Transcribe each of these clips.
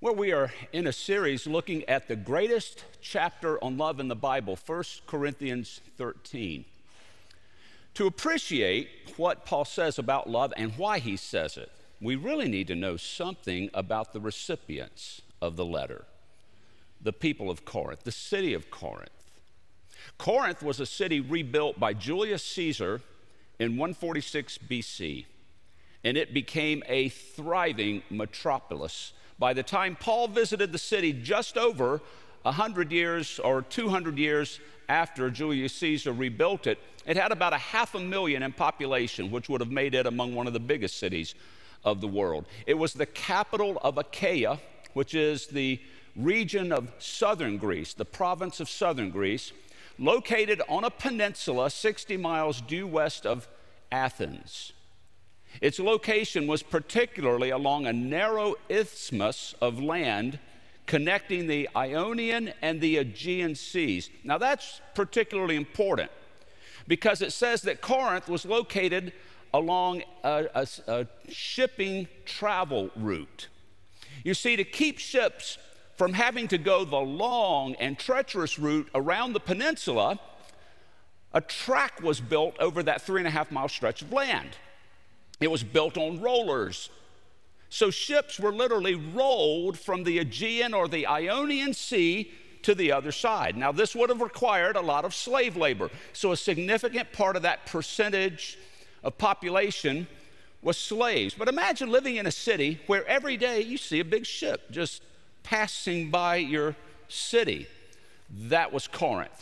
Well, we are in a series looking at the greatest chapter on love in the Bible, 1 Corinthians 13. To appreciate what Paul says about love and why he says it, we really need to know something about the recipients of the letter, the people of Corinth, the city of Corinth. Corinth was a city rebuilt by Julius Caesar in 146 BC, and it became a thriving metropolis. By the time Paul visited the city just over 100 years or 200 years after Julius Caesar rebuilt it, it had about 500,000 in population, which would have made it among one of the biggest cities of the world. It was the capital of Achaia, which is the region of southern Greece, the province of southern Greece, located on a peninsula 60 miles due west of Athens. Its location was particularly along a narrow isthmus of land connecting the Ionian and the Aegean seas. Now that's particularly important because it says that Corinth was located along a shipping travel route. You see, to keep ships from having to go the long and treacherous route around the peninsula, a track was built over that 3.5-mile stretch of land. It was built on rollers. So ships were literally rolled from the Aegean or the Ionian Sea to the other side. Now, this would have required a lot of slave labor. So a significant part of that percentage of population was slaves. But imagine living in a city where every day you see a big ship just passing by your city. That was Corinth.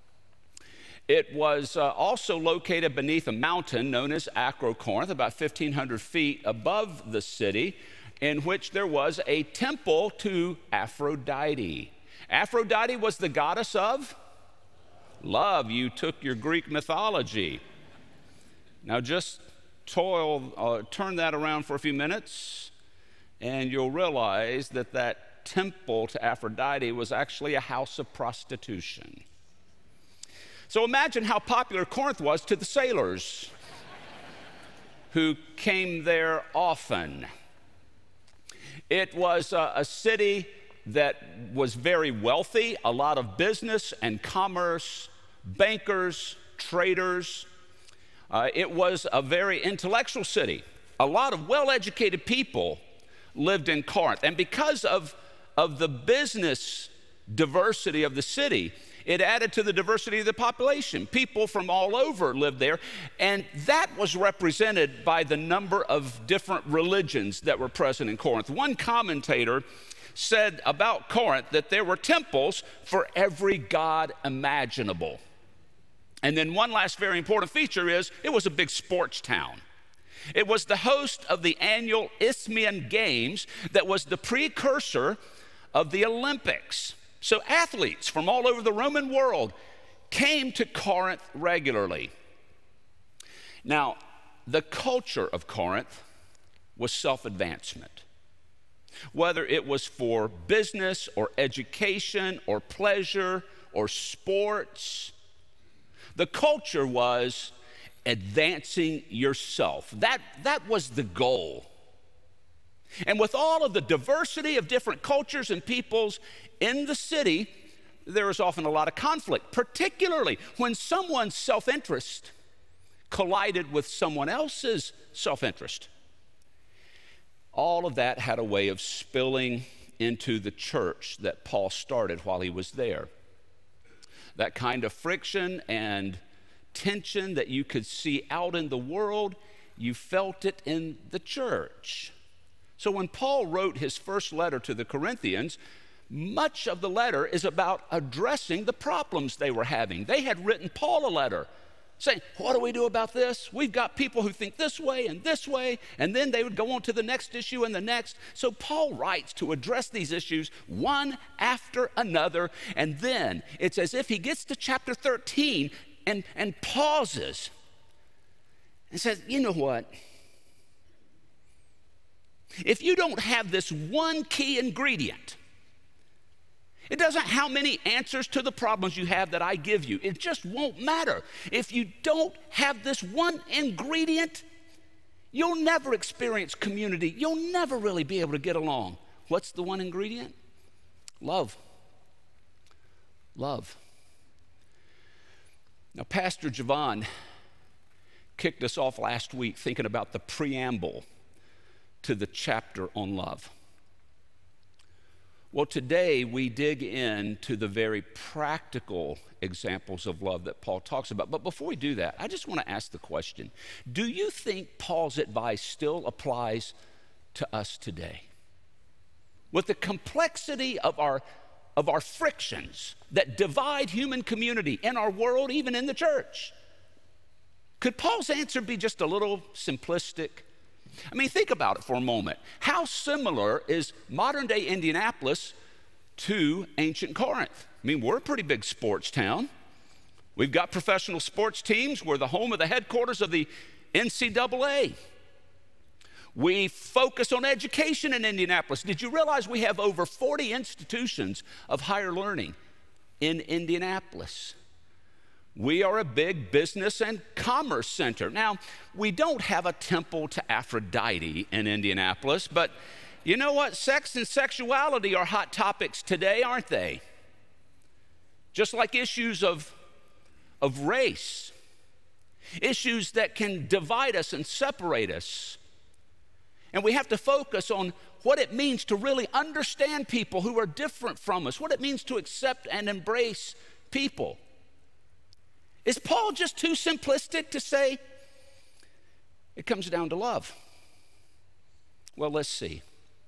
It was also located beneath a mountain known as Acrocorinth, about 1,500 feet above the city, in which there was a temple to Aphrodite. Aphrodite was the goddess of love. You took your Greek mythology. Now just turn that around for a few minutes, and you'll realize that that temple to Aphrodite was actually a house of prostitution. So imagine how popular Corinth was to the sailors who came there often. It was a city that was very wealthy, a lot of business and commerce, bankers, traders. It was a very intellectual city. A lot of well-educated people lived in Corinth. And because of the business diversity of the city, it added to the diversity of the population. People from all over lived there, and that was represented by the number of different religions that were present in Corinth. One commentator said about Corinth that there were temples for every god imaginable. And then one last very important feature is it was a big sports town. It was the host of the annual Isthmian Games that was the precursor of the Olympics. So athletes from all over the Roman world came to Corinth regularly. Now, the culture of Corinth was self-advancement. Whether it was for business or education or pleasure or sports, the culture was advancing yourself. That was the goal. And with all of the diversity of different cultures and peoples in the city, there is often a lot of conflict, particularly when someone's self-interest collided with someone else's self-interest. All of that had a way of spilling into the church that Paul started while he was there. That kind of friction and tension that you could see out in the world, you felt it in the church. So when Paul wrote his first letter to the Corinthians, much of the letter is about addressing the problems they were having. They had written Paul a letter saying, what do we do about this? We've got people who think this way, and then they would go on to the next issue and the next. So Paul writes to address these issues one after another, and then it's as if he gets to chapter 13 and pauses and says, you know what? If you don't have this one key ingredient, it doesn't how many answers to the problems you have that I give you. It just won't matter. If you don't have this one ingredient, you'll never experience community. You'll never really be able to get along What's the one ingredient? Love. Love. Now, Pastor Javon kicked us off last week thinking about the preamble to the chapter on love. Well, today we dig into the very practical examples of love that Paul talks about. But before we do that, I just want to ask the question, do you think Paul's advice still applies to us today? With the complexity of our frictions that divide human community in our world, even in the church, could Paul's answer be just a little simplistic? I mean, think about it for a moment. How similar is modern-day Indianapolis to ancient Corinth? I mean, we're a pretty big sports town. We've got professional sports teams. We're the home of the headquarters of the NCAA. We focus on education in Indianapolis. Did you realize we have over 40 institutions of higher learning in Indianapolis? We are a big business and commerce center. Now, we don't have a temple to Aphrodite in Indianapolis, but you know what? Sex and sexuality are hot topics today, aren't they? Just like issues of race, issues that can divide us and separate us. And we have to focus on what it means to really understand people who are different from us, what it means to accept and embrace people. Is Paul just too simplistic to say it comes down to love? Well, let's see.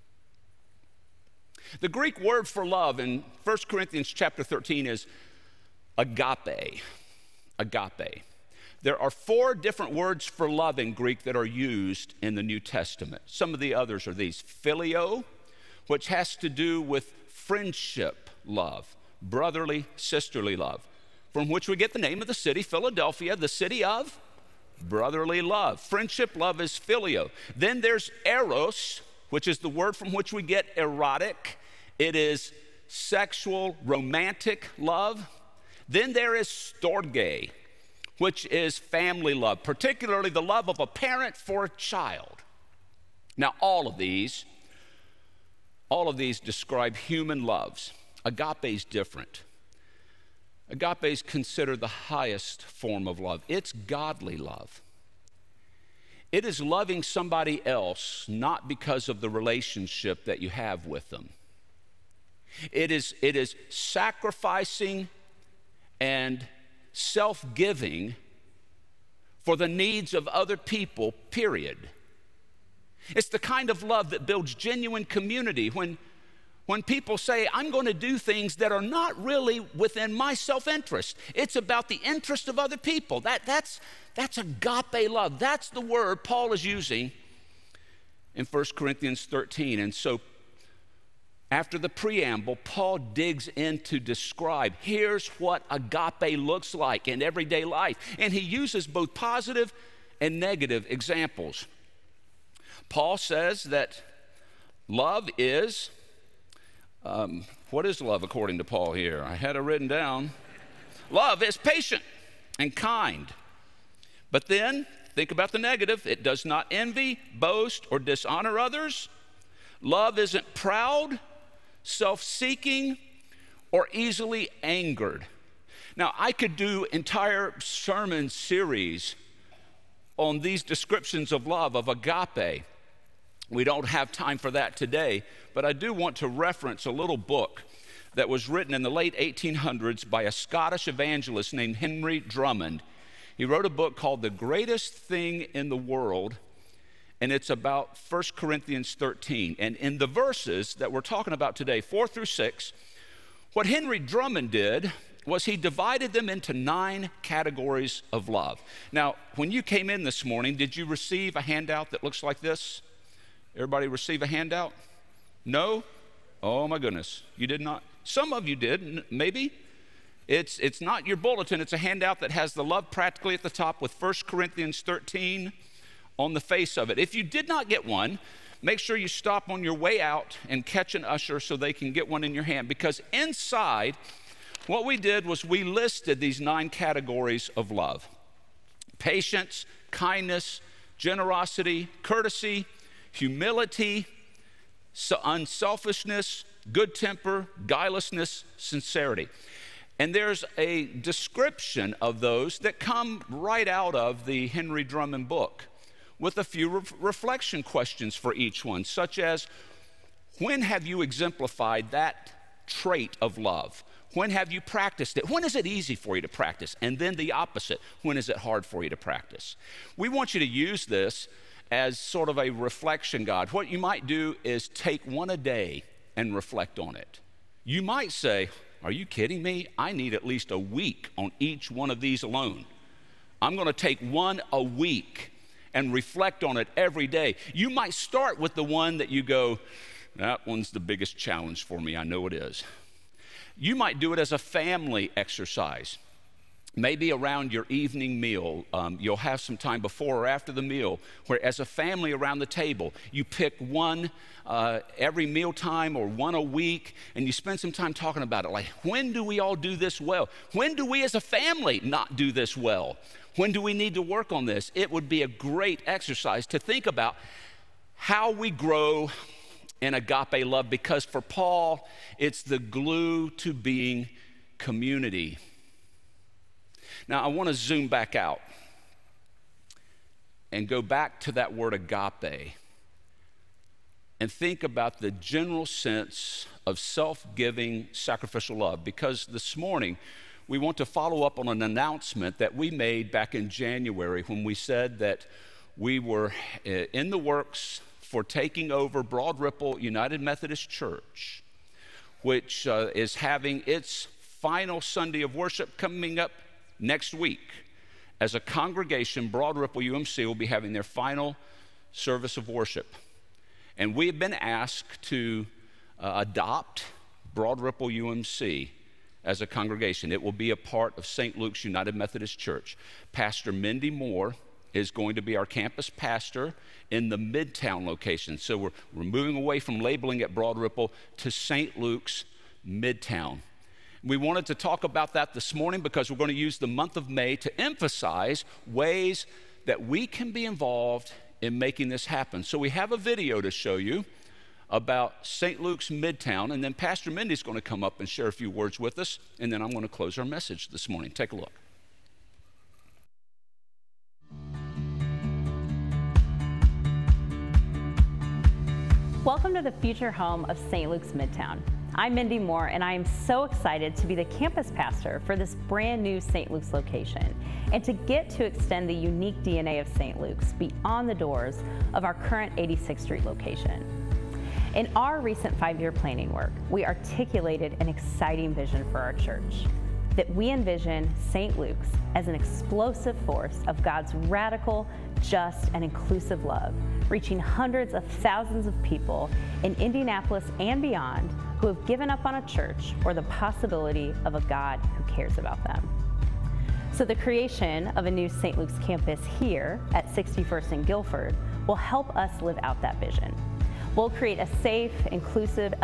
The Greek word for love in 1 Corinthians chapter 13 is agape. Agape. There are 4 different words for love in Greek that are used in the New Testament. Some of the others are these. Phileo, which has to do with friendship love, brotherly, sisterly love, from which we get the name of the city, Philadelphia, the city of brotherly love. Friendship love is phileo. Then there's eros, which is the word from which we get erotic. It is sexual, romantic love. Then there is storge, which is family love, particularly the love of a parent for a child. Now, all of these describe human loves. Agape is different. Agape is considered the highest form of love. It's godly love. It is loving somebody else not because of the relationship that you have with them. It is sacrificing and self-giving for the needs of other people, period. It's the kind of love that builds genuine community. When people say, I'm going to do things that are not really within my self-interest, it's about the interest of other people. That's agape love. That's the word Paul is using in 1 Corinthians 13. And so after the preamble, Paul digs in to describe, here's what agape looks like in everyday life. And he uses both positive and negative examples. Paul says that love is, what is love according to Paul here? I had it written down. Love is patient and kind. But then, think about the negative. It does not envy, boast, or dishonor others. Love isn't proud, self-seeking, or easily angered. Now, I could do entire sermon series on these descriptions of love, of agape. We don't have time for that today, but I do want to reference a little book that was written in the late 1800s by a Scottish evangelist named Henry Drummond. He wrote a book called The Greatest Thing in the World, and it's about 1 Corinthians 13. And in the verses that we're talking about today, 4 through 6, what Henry Drummond did was he divided them into 9 categories of love. Now, when you came in this morning, did you receive a handout that looks like this? Everybody receive a handout? No? Oh my goodness, you did not. Some of you did, maybe. It's not your bulletin, it's a handout that has the love practically at the top with 1 Corinthians 13 on the face of it. If you did not get one, make sure you stop on your way out and catch an usher so they can get one in your hand, because inside, what we did was we listed these 9 categories of love: patience, kindness, generosity, courtesy, humility, unselfishness, good temper, guilelessness, sincerity. And there's a description of those that come right out of the Henry Drummond book with a few reflection questions for each one, such as, when have you exemplified that trait of love? When have you practiced it? When is it easy for you to practice? And then the opposite, when is it hard for you to practice? We want you to use this as sort of a reflection guide. What you might do is take one a day and reflect on it. You might say, are you kidding me? I need at least a week on each one of these alone. I'm going to take one a week and reflect on it every day. You might start with the one that you go, that one's the biggest challenge for me. I know it is. You might do it as a family exercise. Maybe around your evening meal, you'll have some time before or after the meal where as a family around the table, you pick one every mealtime or one a week, and you spend some time talking about it. Like, when do we all do this well? When do we as a family not do this well? When do we need to work on this? It would be a great exercise to think about how we grow in agape love, because for Paul, it's the glue to being community. Now, I want to zoom back out and go back to that word agape and think about the general sense of self-giving, sacrificial love, because this morning we want to follow up on an announcement that we made back in January when we said that we were in the works for taking over Broad Ripple United Methodist Church, which is having its final Sunday of worship coming up next week. As a congregation, Broad Ripple UMC will be having their final service of worship. And we have been asked to adopt Broad Ripple UMC as a congregation. It will be a part of St. Luke's United Methodist Church. Pastor Mindy Moore is going to be our campus pastor in the Midtown location. So we're moving away from labeling it Broad Ripple to St. Luke's Midtown. We wanted to talk about that this morning because we're going to use the month of May to emphasize ways that we can be involved in making this happen. So we have a video to show you about St. Luke's Midtown, and then Pastor Mindy's going to come up and share a few words with us, and then I'm going to close our message this morning. Take a look. Welcome to the future home of St. Luke's Midtown. I'm Mindy Moore, and I am so excited to be the campus pastor for this brand new St. Luke's location and to get to extend the unique DNA of St. Luke's beyond the doors of our current 86th Street location. In our recent 5-year planning work, we articulated an exciting vision for our church, that we envision St. Luke's as an explosive force of God's radical, just, and inclusive love, reaching hundreds of thousands of people in Indianapolis and beyond who have given up on a church or the possibility of a God who cares about them. So the creation of a new St. Luke's campus here at 61st and Guilford will help us live out that vision. We'll create a safe, inclusive,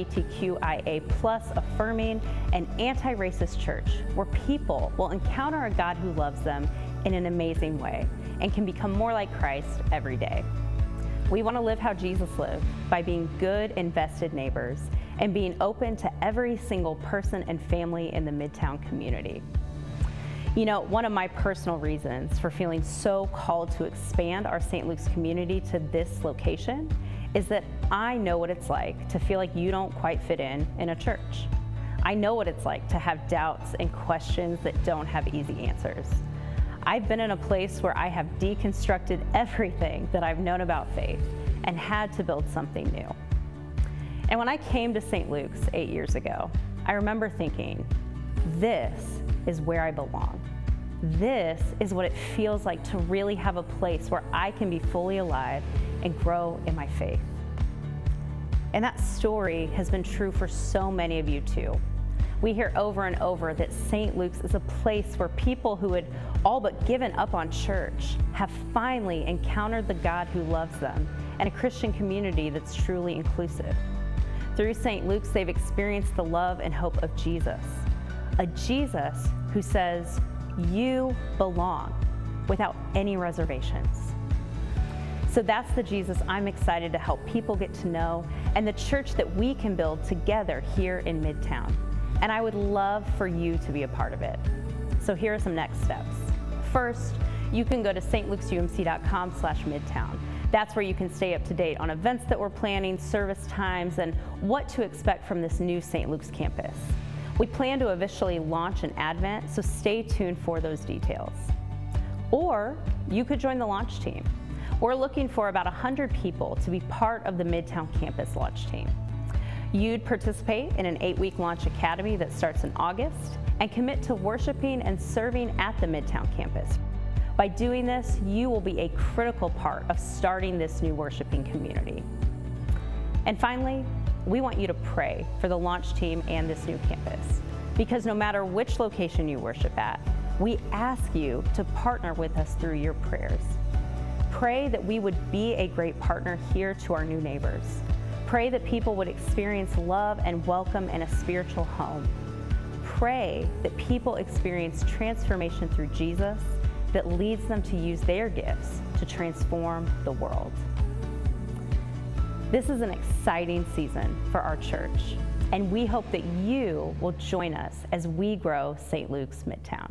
LGBTQIA+ affirming, and anti-racist church where people will encounter a God who loves them in an amazing way and can become more like Christ every day. We want to live how Jesus lived, by being good, invested neighbors and being open to every single person and family in the Midtown community. You know, one of my personal reasons for feeling so called to expand our St. Luke's community to this location is that I know what it's like to feel like you don't quite fit in a church. I know what it's like to have doubts and questions that don't have easy answers. I've been in a place where I have deconstructed everything that I've known about faith and had to build something new. And when I came to St. Luke's 8 years ago, I remember thinking, this is where I belong. This is what it feels like to really have a place where I can be fully alive and grow in my faith. And that story has been true for so many of you too. We hear over and over that St. Luke's is a place where people who had all but given up on church have finally encountered the God who loves them and a Christian community that's truly inclusive. Through St. Luke's, they've experienced the love and hope of Jesus, a Jesus who says, you belong, without any reservations. So that's the Jesus I'm excited to help people get to know, and the church that we can build together here in Midtown. And I would love for you to be a part of it. So here are some next steps. First, you can go to stluke'sumc.com/midtown. That's where you can stay up to date on events that we're planning, service times, and what to expect from this new St. Luke's campus. We plan to officially launch in Advent, so stay tuned for those details. Or you could join the launch team. We're looking for about 100 people to be part of the Midtown campus launch team. You'd participate in an 8-week launch academy that starts in August and commit to worshiping and serving at the Midtown campus. By doing this, you will be a critical part of starting this new worshiping community. And finally, we want you to pray for the launch team and this new campus, because no matter which location you worship at, we ask you to partner with us through your prayers. Pray that we would be a great partner here to our new neighbors. Pray that people would experience love and welcome in a spiritual home. Pray that people experience transformation through Jesus that leads them to use their gifts to transform the world. This is an exciting season for our church, and we hope that you will join us as we grow St. Luke's Midtown.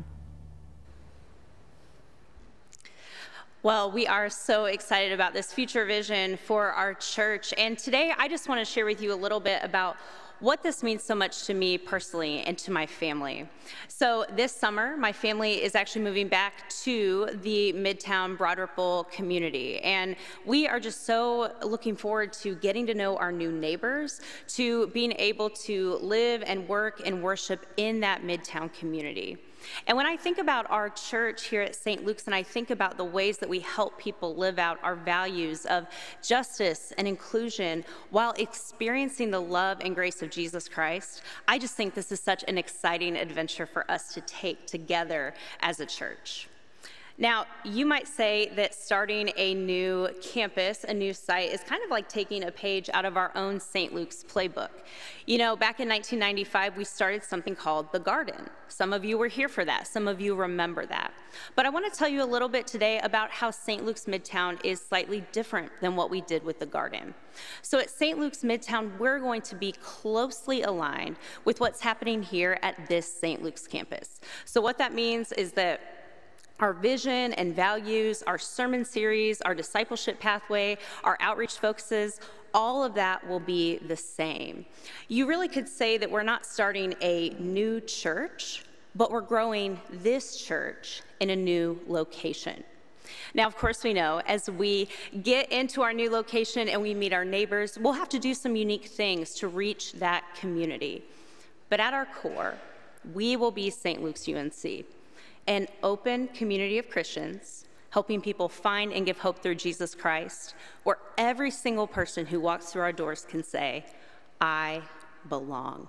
Well, we are so excited about this future vision for our church, and today I just want to share with you a little bit about what this means so much to me personally and to my family. So this summer, my family is actually moving back to the Midtown Broad Ripple community. And we are just so looking forward to getting to know our new neighbors, to being able to live and work and worship in that Midtown community. And when I think about our church here at St. Luke's, and I think about the ways that we help people live out our values of justice and inclusion while experiencing the love and grace of Jesus Christ, I just think this is such an exciting adventure for us to take together as a church. Now, you might say that starting a new campus, a new site, is kind of like taking a page out of our own St. Luke's playbook. You know, back in 1995, we started something called The Garden. Some of you were here for that. Some of you remember that. But I want to tell you a little bit today about how St. Luke's Midtown is slightly different than what we did with The Garden. So at St. Luke's Midtown, we're going to be closely aligned with what's happening here at this St. Luke's campus. So what that means is that our vision and values, our sermon series, our discipleship pathway, our outreach focuses, all of that will be the same. You really could say that we're not starting a new church, but we're growing this church in a new location. Now, of course, we know as we get into our new location and we meet our neighbors, we'll have to do some unique things to reach that community. But at our core, we will be St. Luke's UNC. An open community of Christians, helping people find and give hope through Jesus Christ, where every single person who walks through our doors can say, I belong.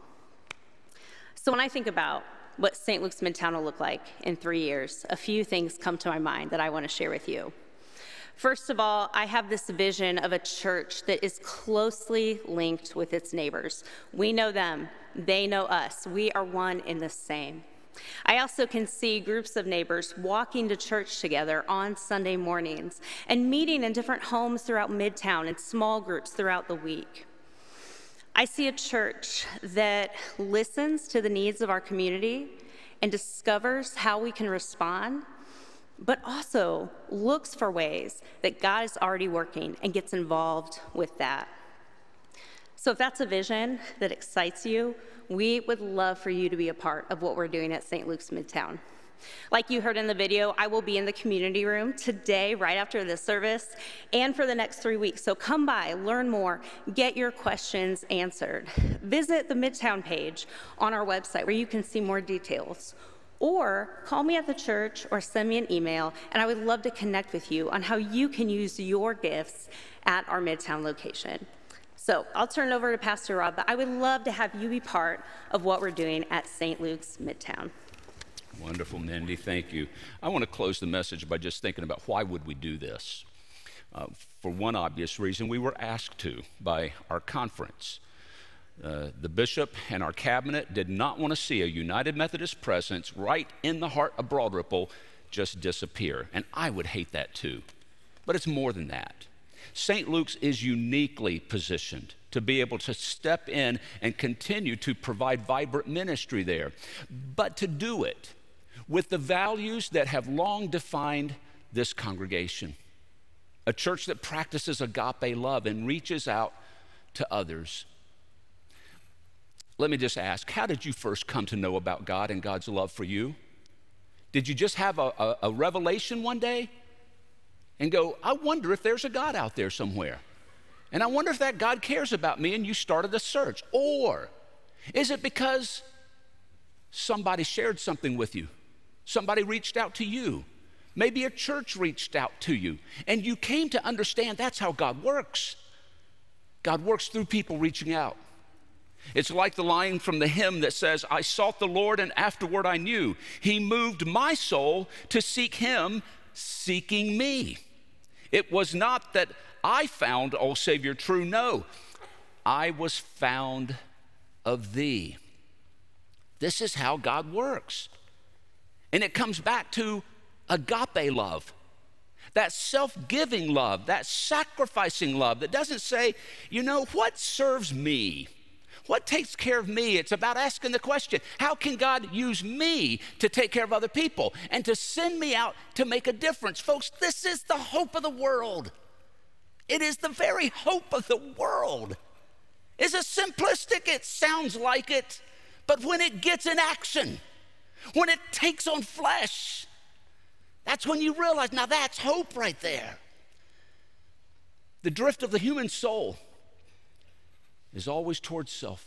So when I think about what St. Luke's Midtown will look like in 3 years, a few things come to my mind that I want to share with you. First of all, I have this vision of a church that is closely linked with its neighbors. We know them, they know us. We are one in the same. I also can see groups of neighbors walking to church together on Sunday mornings and meeting in different homes throughout Midtown in small groups throughout the week. I see a church that listens to the needs of our community and discovers how we can respond, but also looks for ways that God is already working and gets involved with that. So if that's a vision that excites you, we would love for you to be a part of what we're doing at St. Luke's Midtown. Like you heard in the video, I will be in the community room today, right after this service, and for the next 3 weeks. So come by, learn more, get your questions answered. Visit the Midtown page on our website where you can see more details. Or call me at the church or send me an email, and I would love to connect with you on how you can use your gifts at our Midtown location. So I'll turn it over to Pastor Rob, but I would love to have you be part of what we're doing at St. Luke's Midtown. Wonderful, Mindy, thank you. I want to close the message by just thinking about why would we do this? For one obvious reason, we were asked to by our conference. The bishop and our cabinet did not want to see a United Methodist presence right in the heart of Broad Ripple just disappear, and I would hate that too. But it's more than that. St. Luke's is uniquely positioned to be able to step in and continue to provide vibrant ministry there, but to do it with the values that have long defined this congregation. A church that practices agape love and reaches out to others. Let me just ask, how did you first come to know about God and God's love for you? Did you just have a revelation one day and go, I wonder if there's a God out there somewhere? And I wonder if that God cares about me, and you started a search? Or is it because somebody shared something with you? Somebody reached out to you. Maybe a church reached out to you, and you came to understand that's how God works. God works through people reaching out. It's like the line from the hymn that says, I sought the Lord and afterward I knew. He moved my soul to seek him, seeking me. It was not that I found, O Savior, true. No, I was found of thee. This is how God works. And it comes back to agape love. That self-giving love, that sacrificing love that doesn't say, you know, what serves me? What takes care of me? It's about asking the question, how can God use me to take care of other people and to send me out to make a difference? Folks, this is the hope of the world. It is the very hope of the world. Is it simplistic? It sounds like it. But when it gets in action, when it takes on flesh, that's when you realize, now that's hope right there. The drift of the human soul is always towards self.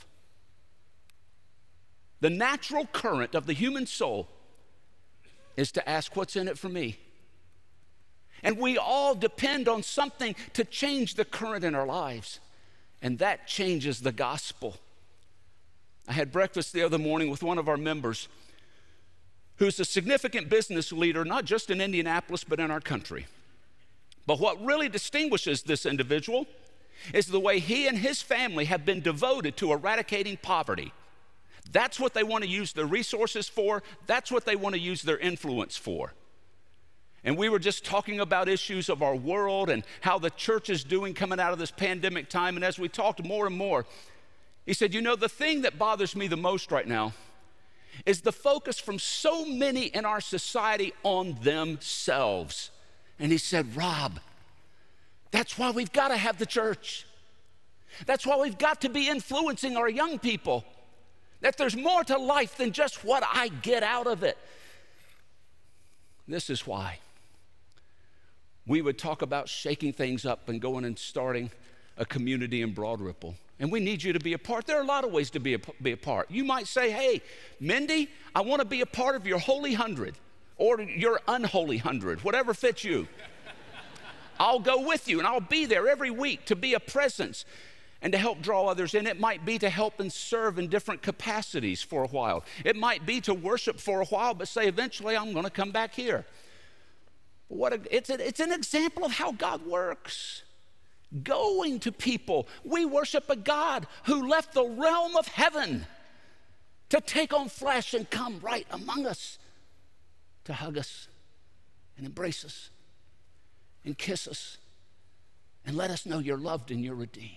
The natural current of the human soul is to ask, what's in it for me? And we all depend on something to change the current in our lives, and that changes the gospel. I had breakfast the other morning with one of our members who's a significant business leader, not just in Indianapolis, but in our country. But what really distinguishes this individual is the way he and his family have been devoted to eradicating poverty. That's what they want to use their resources for. That's what they want to use their influence for. And we were just talking about issues of our world and how the church is doing coming out of this pandemic time. And as we talked more and more, he said, you know, the thing that bothers me the most right now is the focus from so many in our society on themselves. And he said, Rob, that's why we've got to have the church. That's why we've got to be influencing our young people. That there's more to life than just what I get out of it. This is why we would talk about shaking things up and going and starting a community in Broad Ripple. And we need you to be a part. There are a lot of ways to be a part. You might say, hey, Mindy, I want to be a part of your holy 100 or your unholy 100, whatever fits you. I'll go with you and I'll be there every week to be a presence and to help draw others in. It might be to help and serve in different capacities for a while. It might be to worship for a while, but say eventually I'm going to come back here. It's an example of how God works. Going to people. We worship a God who left the realm of heaven to take on flesh and come right among us, to hug us and embrace us and kiss us and let us know you're loved and you're redeemed.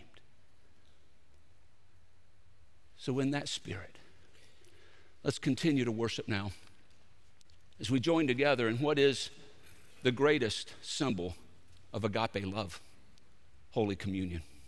So in that spirit, let's continue to worship now as we join together in what is the greatest symbol of agape love, Holy Communion.